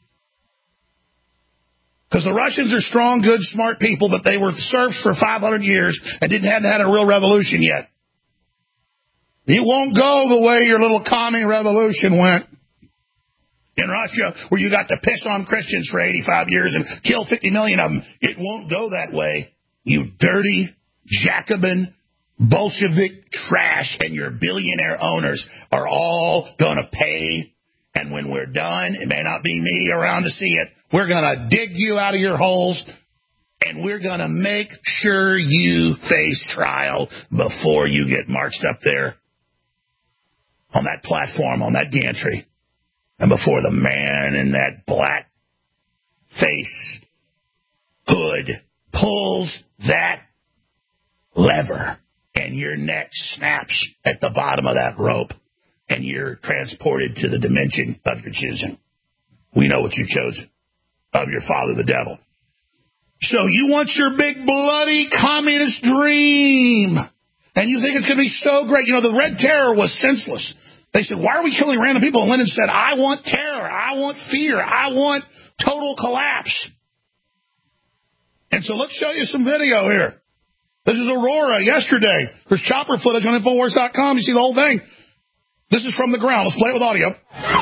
S2: Because the Russians are strong, good, smart people, but they were serfs for 500 years and hadn't had a real revolution yet. It won't go the way your little commie revolution went in Russia, where you got to piss on Christians for 85 years and kill 50 million of them. It won't go that way, you dirty Jacobin Bolshevik trash, and your billionaire owners are all going to pay. And when we're done, it may not be me around to see it, we're going to dig you out of your holes, and we're going to make sure you face trial before you get marched up there on that platform, on that gantry, and before the man in that black face hood pulls that lever, and your neck snaps at the bottom of that rope, and you're transported to the dimension of your choosing. We know what you chose, of your father, the devil. So you want your big, bloody communist dream, and you think it's going to be so great. You know, the Red Terror was senseless. They said, why are we killing random people? And Lenin said, I want terror. I want fear. I want total collapse. And so let's show you some video here. This is Aurora yesterday. There's chopper footage on Infowars.com. You see the whole thing. This is from the ground. Let's play it with audio.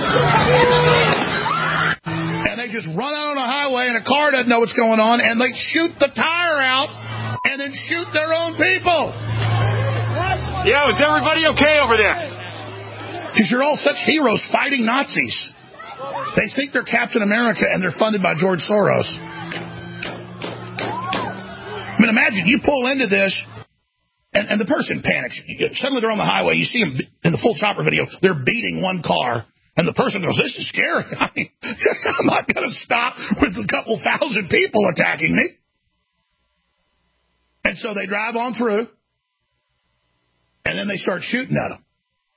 S2: And they just run out on a highway, and a car doesn't know what's going on, and they shoot the tire out and then shoot their own people.
S12: Yeah, is everybody okay over there?
S2: Because you're all such heroes fighting Nazis. They think they're Captain America, and they're funded by George Soros. I mean, imagine you pull into this, and the person panics. Suddenly they're on the highway. You see them in the full chopper video. They're beating one car, and the person goes, this is scary. I mean, I'm not going to stop with a couple thousand people attacking me. And so they drive on through, and then they start shooting at them.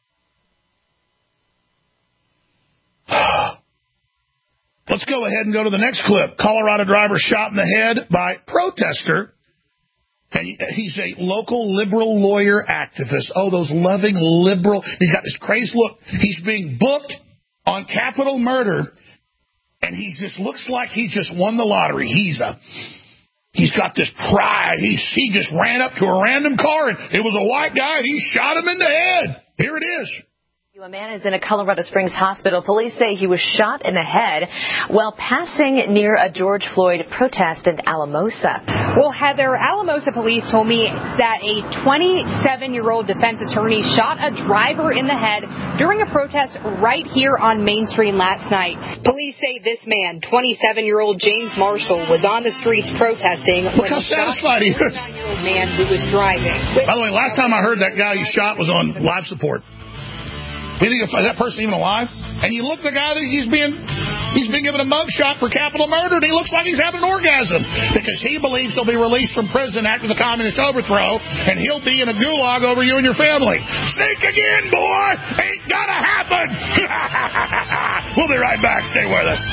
S2: Let's go ahead and go to the next clip. Colorado driver shot in the head by protester. And he's a local liberal lawyer activist. Oh, those loving liberal. He's got this crazy look. He's being booked on capital murder. And he just looks like he just won the lottery. He's got this pride. He just ran up to a random car, and it was a white guy, and he shot him in the head. Here it is.
S13: A man is in a Colorado Springs hospital. Police say he was shot in the head while passing near a George Floyd protest in Alamosa.
S14: Well, Heather, Alamosa police told me that a 27-year-old defense attorney shot a driver in the head during a protest right here on Main Street last night. Police say this man, 27-year-old James Marshall, was on the streets protesting when he shot a 29-year-old man who was driving.
S2: By the way, last time I heard that guy you shot was on life support. You think is that person even alive? And you look at the guy that he's being given a mugshot for capital murder, and he looks like he's having an orgasm because he believes he'll be released from prison after the communist overthrow, and he'll be in a gulag over you and your family. Think again, boy! Ain't gonna happen! We'll be right back. Stay with us.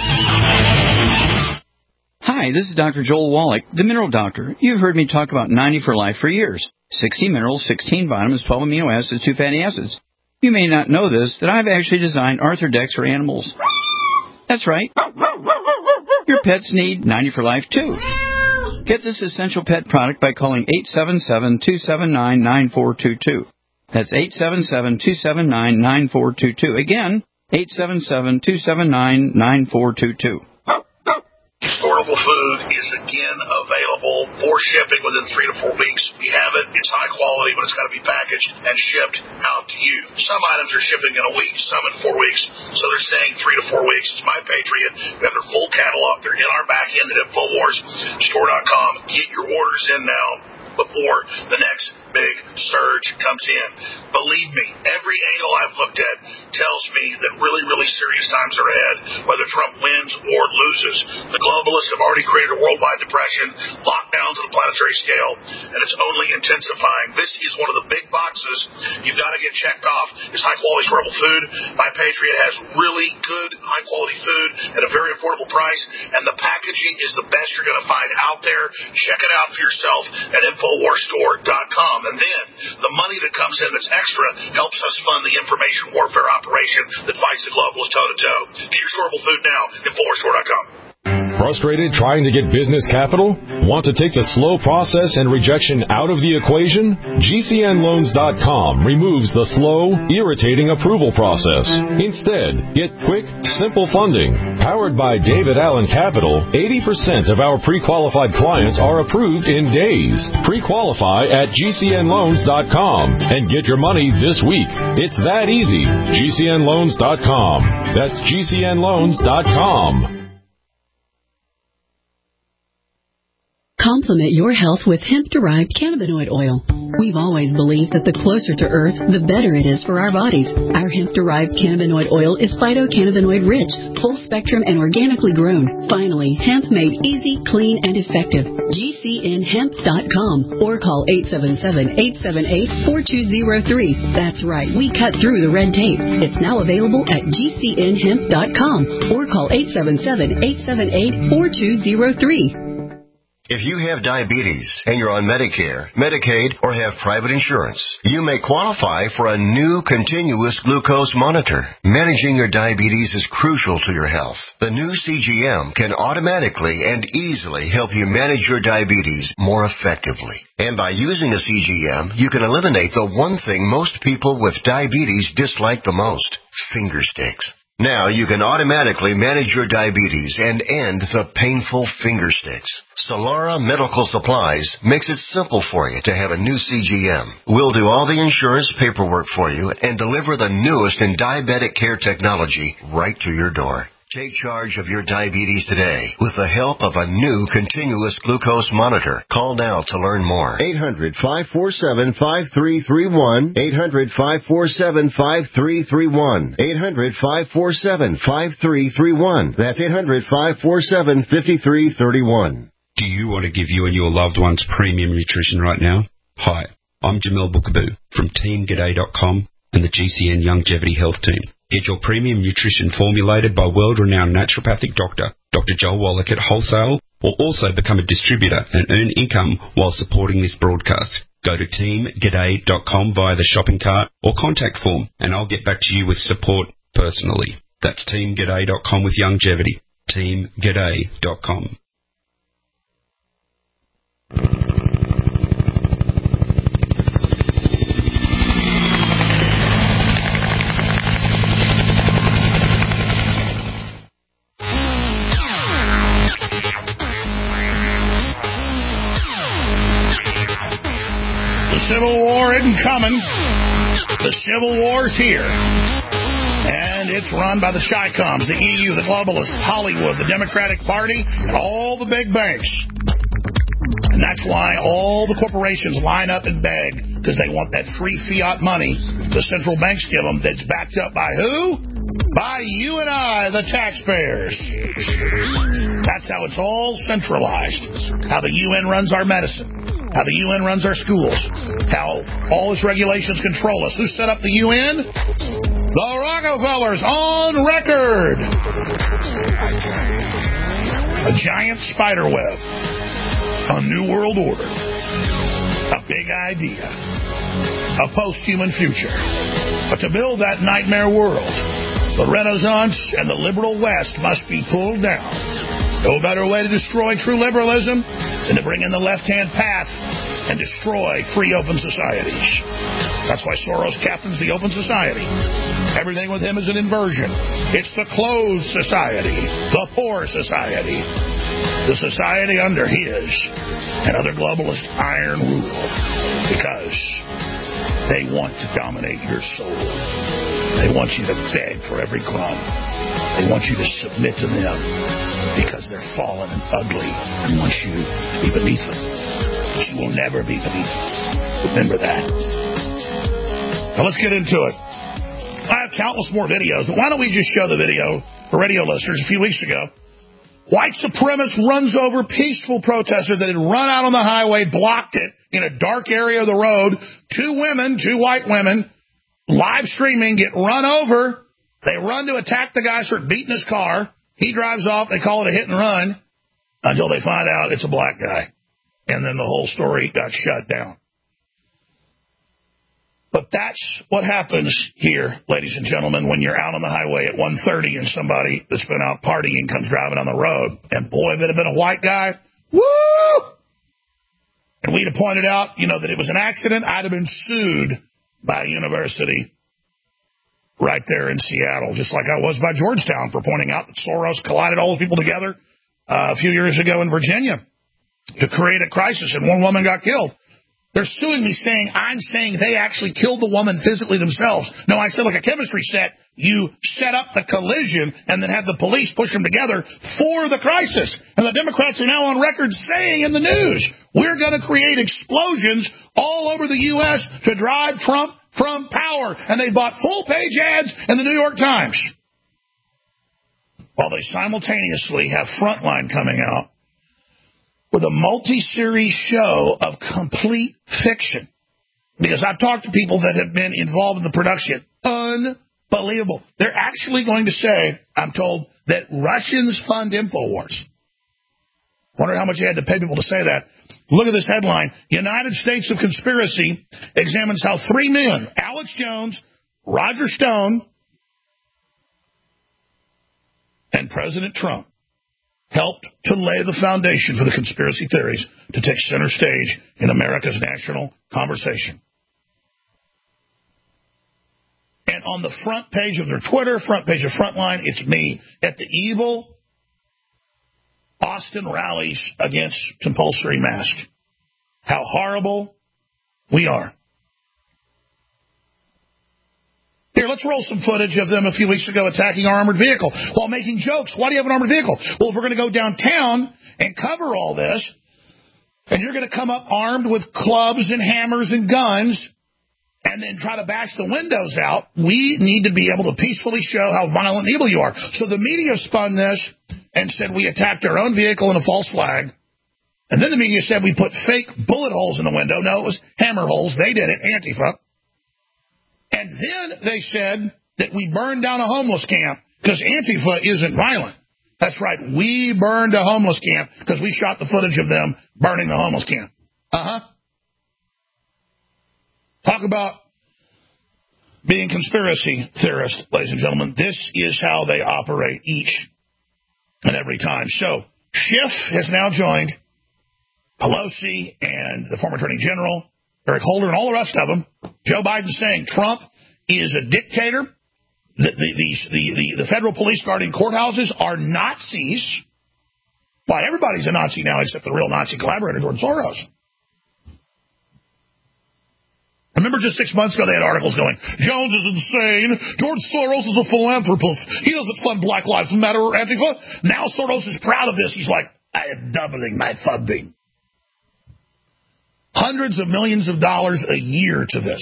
S10: Hi, this is Dr. Joel Wallach, the Mineral Doctor. You've heard me talk about 90 for Life for years. 60 minerals, 16 vitamins, 12 amino acids, 2 fatty acids. You may not know this, that I've actually designed Arthrodex for animals. That's right. Your pets need 90 for Life, too. Get this essential pet product by calling 877-279-9422. That's 877-279-9422. Again, 877-279-9422.
S2: Affordable food is again available for shipping within 3 to 4 weeks. We have it. It's high quality, but it's got to be packaged and shipped out to you. Some items are shipping in a week, some in 4 weeks. So they're saying 3 to 4 weeks. It's My Patriot. We have their full catalog. They're in our back end at InfoWarsStore.com. Get your orders in now. before the next big surge comes in. Believe me, every angle I've looked at tells me that really, really serious times are ahead, whether Trump wins or loses. The globalists have already created a worldwide depression, lockdowns on a planetary scale, and it's only intensifying. This is one of the big boxes you've got to get checked off. Is high-quality, affordable food. My Patriot has really good, high-quality food at a very affordable price, and the packaging is the best you're going to find out there. Check it out for yourself at InfoWarsStore.com. And then the money that comes in that's extra helps us fund the information warfare operation that fights the globalists toe-to-toe. Get your storable food now at InfoWarsStore.com.
S15: Frustrated trying to get business capital? Want to take the slow process and rejection out of the equation? GCNLoans.com removes the slow, irritating approval process. Instead, get quick, simple funding. Powered by David Allen Capital, 80% of our pre-qualified clients are approved in days. Pre-qualify at GCNLoans.com and get your money this week. It's that easy. GCNLoans.com. That's GCNLoans.com.
S11: Complement your health with hemp-derived cannabinoid oil. We've always believed that the closer to Earth, the better it is for our bodies. Our hemp-derived cannabinoid oil is phytocannabinoid-rich, full-spectrum, and organically grown. Finally, hemp made easy, clean, and effective. GCNHemp.com or call 877-878-4203. That's right, we cut through the red tape. It's now available at GCNHemp.com or call 877-878-4203.
S16: If you have diabetes and you're on Medicare, Medicaid, or have private insurance, you may qualify for a new continuous glucose monitor. Managing your diabetes is crucial to your health. The new CGM can automatically and easily help you manage your diabetes more effectively. And by using a CGM, you can eliminate the one thing most people with diabetes dislike the most: finger sticks. Now you can automatically manage your diabetes and end the painful finger sticks. Solara Medical Supplies makes it simple for you to have a new CGM. We'll do all the insurance paperwork for you and deliver the newest in diabetic care technology right to your door. Take charge of your diabetes today with the help of a new continuous glucose monitor. Call now to learn more.
S17: 800-547-5331. 800-547-5331. 800-547-5331. That's 800-547-5331.
S18: Do you want to give you and your loved ones premium nutrition right now? Hi, I'm Jamel Bookaboo from TeamGaday.com and the GCN Longevity Health Team. Get your premium nutrition formulated by world-renowned naturopathic doctor, Dr. Joel Wallach at wholesale, or also become a distributor and earn income while supporting this broadcast. Go to TeamGaday.com via the shopping cart or contact form, and I'll get back to you with support personally. That's TeamGaday.com with longevity. TeamGaday.com.
S2: The Civil War isn't coming. The Civil War's here. And it's run by the Chi-Coms, the EU, the globalists, Hollywood, the Democratic Party, and all the big banks. And that's why all the corporations line up and beg, because they want that free fiat money the central banks give them that's backed up by who? By you and I, the taxpayers. That's how it's all centralized. How the UN runs our medicine. How the UN runs our schools. How all its regulations control us. Who set up the UN? The Rockefellers, on record. A giant spider web. A new world order. A big idea. A post-human future. But to build that nightmare world, the Renaissance and the liberal West must be pulled down. No better way to destroy true liberalism than to bring in the left-hand path and destroy free open societies. That's why Soros captains the open society. Everything with him is an inversion. It's the closed society, the poor society, the society under his and other globalist iron rule, because they want to dominate your soul. They want you to beg for every crumb. They want you to submit to them because they're fallen and ugly and want you to be beneath them. She will never be beneath us. Remember that. Now let's get into it. I have countless more videos, but why don't we just show the video for radio listeners? A few weeks ago, white supremacist runs over peaceful protester that had run out on the highway, blocked it in a dark area of the road. Two white women, live streaming, get run over. They run to attack the guy, start beating his car. He drives off. They call it a hit and run until they find out it's a black guy. And then the whole story got shut down. But that's what happens here, ladies and gentlemen, when you're out on the highway at 1:30 and somebody that's been out partying comes driving on the road. And boy, if it had been a white guy, woo! And we'd have pointed out, that it was an accident, I'd have been sued by a university right there in Seattle, just like I was by Georgetown for pointing out that Soros collided all those people together a few years ago in Virginia to create a crisis, and one woman got killed. They're suing me saying I'm saying they actually killed the woman physically themselves. No, I said like a chemistry set, you set up the collision and then have the police push them together for the crisis. And the Democrats are now on record saying in the news, we're going to create explosions all over the U.S. to drive Trump from power. And they bought full-page ads in the New York Times. While they simultaneously have Frontline coming out with a multi-series show of complete fiction. Because I've talked to people that have been involved in the production. Unbelievable. They're actually going to say, I'm told, that Russians fund InfoWars. Wonder how much you had to pay people to say that. Look at this headline. United States of Conspiracy examines how three men, Alex Jones, Roger Stone, and President Trump, helped to lay the foundation for the conspiracy theories to take center stage in America's national conversation. And on the front page of their Twitter, front page of Frontline, it's me at the evil Austin rallies against compulsory mask. How horrible we are. Here, let's roll some footage of them a few weeks ago attacking our armored vehicle while making jokes. Why do you have an armored vehicle? Well, if we're going to go downtown and cover all this, and you're going to come up armed with clubs and hammers and guns and then try to bash the windows out, we need to be able to peacefully show how violent and evil you are. So the media spun this and said we attacked our own vehicle in a false flag. And then the media said we put fake bullet holes in the window. No, it was hammer holes. They did it, Antifa. And then they said that we burned down a homeless camp because Antifa isn't violent. That's right. We burned a homeless camp because we shot the footage of them burning the homeless camp. Talk about being conspiracy theorists, ladies and gentlemen. This is how they operate each and every time. So Schiff has now joined Pelosi and the former Attorney General, Eric Holder, and all the rest of them. Joe Biden saying Trump is a dictator. The federal police guarding courthouses are Nazis. Why, everybody's a Nazi now except the real Nazi collaborator, George Soros. Remember just 6 months ago they had articles going, Jones is insane, George Soros is a philanthropist, he doesn't fund Black Lives Matter or Antifa. Now Soros is proud of this. He's like, I am doubling my funding. Hundreds of millions of dollars a year to this.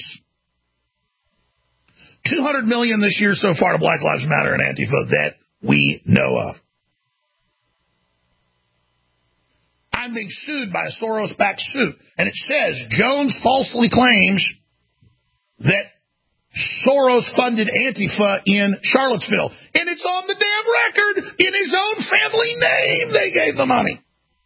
S2: $200 million this year so far to Black Lives Matter and Antifa that we know of. I'm being sued by a Soros-backed suit, and it says Jones falsely claims that Soros funded Antifa in Charlottesville, and it's on the damn record in his own family name. They gave the money.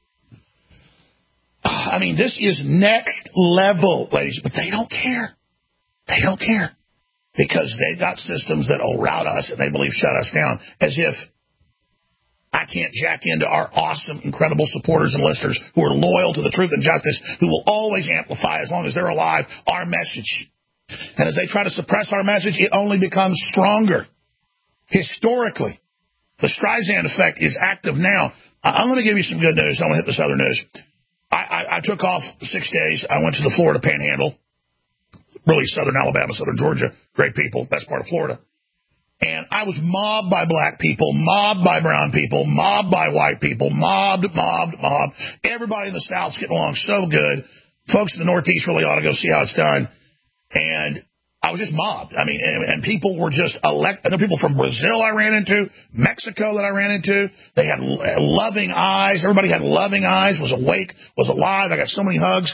S2: I mean, this is next level, ladies, but they don't care. They don't care because they've got systems that will rout us and they believe shut us down, as if I can't jack into our awesome, incredible supporters and listeners who are loyal to the truth and justice, who will always amplify, as long as they're alive, our message. And as they try to suppress our message, it only becomes stronger. Historically, the Streisand effect is active now. I'm going to give you some good news. I want to hit this other news. I took off 6 days. I went to the Florida Panhandle, really southern Alabama, southern Georgia, great people, best part of Florida. And I I was mobbed by black people, mobbed by brown people, mobbed by white people, mobbed. Everybody in the South's getting along so good. Folks in the Northeast really ought to go see how it's done. And I was just mobbed. I mean, and people were just elected. There were people from Brazil I ran into, Mexico that I ran into. They had loving eyes. Everybody had loving eyes, was awake, was alive. I got so many hugs.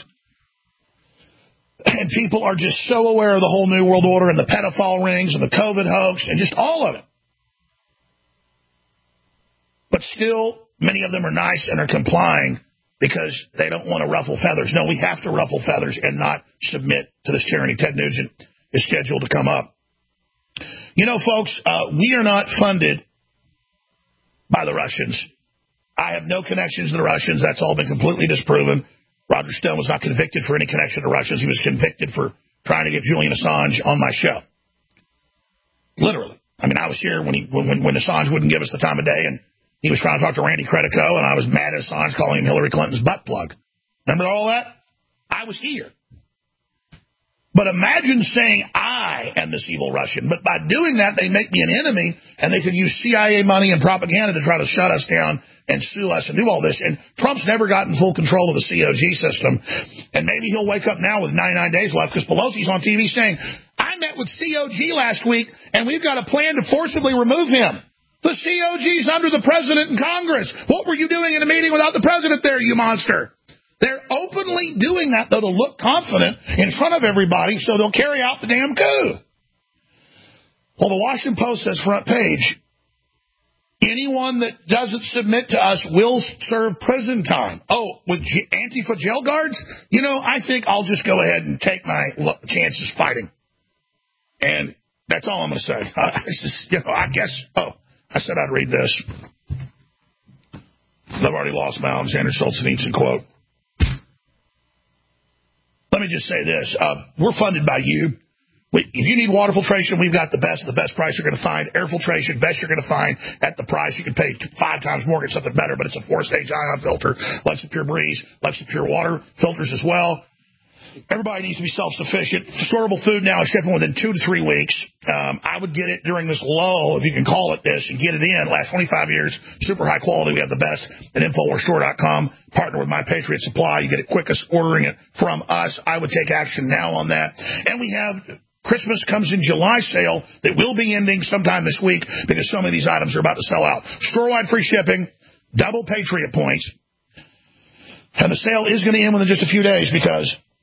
S2: And people are just so aware of the whole New World Order and the pedophile rings and the COVID hoax and just all of it. But still, many of them are nice and are complying because they don't want to ruffle feathers. No, we have to ruffle feathers and not submit to this tyranny. Ted Nugent is scheduled to come up. You know, folks, we are not funded by the Russians. I have no connections to the Russians. That's all been completely disproven. Roger Stone was not convicted for any connection to Russians. He was convicted for trying to get Julian Assange on my show. Literally. I mean, I was here when Assange wouldn't give us the time of day, and he was trying to talk to Randy Credico, and I was mad at Assange calling him Hillary Clinton's butt plug. Remember all that? I was here. But imagine saying I am this evil Russian. But by doing that, they make me an enemy, and they could use CIA money and propaganda to try to shut us down and sue us and do all this. And Trump's never gotten full control of the COG system. And maybe he'll wake up now with 99 days left because Pelosi's on TV saying, I met with COG last week, and we've got a plan to forcibly remove him. The COG's under the president and Congress. What were you doing in a meeting without the president there, you monster? They're openly doing that, though, to look confident in front of everybody so they'll carry out the damn coup. Well, the Washington Post says front page, anyone that doesn't submit to us will serve prison time. Oh, with Antifa jail guards? You know, I think I'll just go ahead and take my chances fighting. And that's all I'm going to say. I said I'd read this. I've already lost my Alexander Solzhenitsyn quote. Let me just say this. We're funded by you. If you need water filtration, we've got the best price you're going to find. Air filtration, best you're going to find at the price. You can pay 5 times more, get something better, but it's a 4-stage ion filter. Lexus Pure Breeze, Lexus Pure Water filters as well. Everybody needs to be self-sufficient. Storable food now is shipping within 2 to 3 weeks. I would get it during this lull, if you can call it this, and get it in. Last 25 years, super high quality. We have the best at InfoWarsStore.com. Partner with My Patriot Supply. You get it quickest ordering it from us. I would take action now on that. And we have Christmas comes in July sale that will be ending sometime this week because so many of these items are about to sell out. Store-wide free shipping, double Patriot points. And the sale is going to end within just a few days because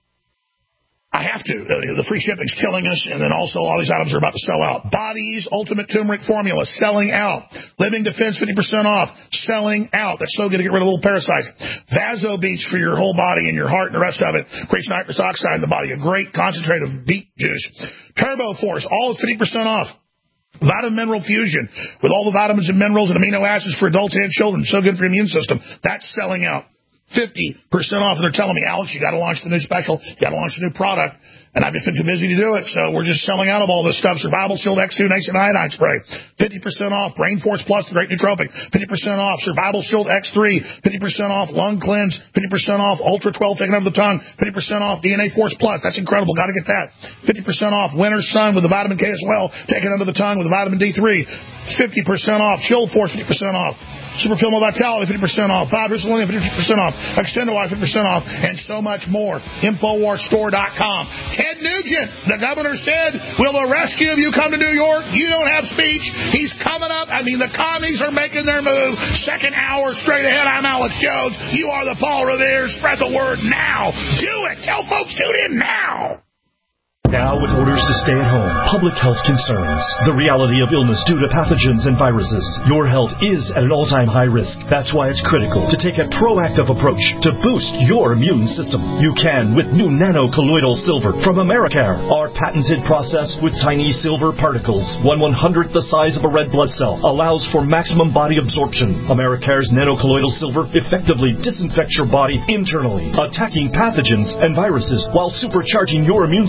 S2: I have to. The free shipping's killing us, and then also all these items are about to sell out. Body's Ultimate Turmeric Formula, selling out. Living Defense, 50% off, selling out. That's so good to get rid of little parasites. Vaso Beats for your whole body and your heart and the rest of it. Creates nitrous oxide in the body, a great concentrate of beet juice. Turbo Force, all is 50% off. Vitamin Mineral Fusion, with all the vitamins and minerals and amino acids for adults and children, so good for your immune system. That's selling out. 50% off. And they're telling me, Alex, you got to launch the new special. You got to launch the new product. And I've just been too busy to do it. So we're just selling out of all this stuff. Survival Shield X2 Nascent Iodine Spray. 50% off. Brain Force Plus, the Great Nootropic. 50% off. Survival Shield X3. 50% off. Lung Cleanse. 50% off. Ultra 12 taken under the tongue. 50% off. DNA Force Plus. That's incredible. Got to get that. 50% off. Winter Sun with the vitamin K as well. Taken under the tongue with the vitamin D3. 50% off. Chill Force, 50% off. Super Film Vitality, 50% off. Fibrous Selenium, 50% off. Extendawise, 50% off. And so much more. InfoWarsStore.com. Ted Nugent, the governor said, we'll arrest you if you come to New York. You don't have speech. He's coming up. I mean, the commies are making their move. Second hour straight ahead. I'm Alex Jones. You are the Paul Revere. Spread the word now. Do it. Tell folks, tune in now.
S19: Now with orders to stay at home, public health concerns, the reality of illness due to pathogens and viruses, your health is at an all-time high risk. That's why it's critical to take a proactive approach to boost your immune system. You can with new nano-colloidal silver from Americare. Our patented process with tiny silver particles, 1/100th the size of a red blood cell, allows for maximum body absorption. Americare's nano-colloidal silver effectively disinfects your body internally, attacking pathogens and viruses while supercharging your immune system.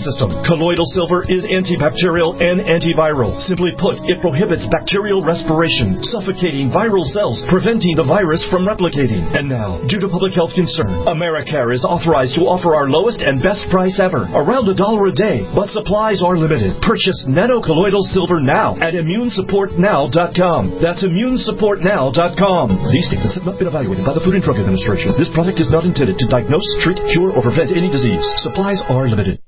S19: Colloidal silver is antibacterial and antiviral. Simply put, it prohibits bacterial respiration, suffocating viral cells, preventing the virus from replicating. And now, due to public health concern, Americare is authorized to offer our lowest and best price ever, around $1 a day, but supplies are limited. Purchase nanocolloidal silver now at immunesupportnow.com. That's immunesupportnow.com. These statements have not been evaluated by the Food and Drug Administration. This product is not intended to diagnose, treat, cure, or prevent any disease. Supplies are limited.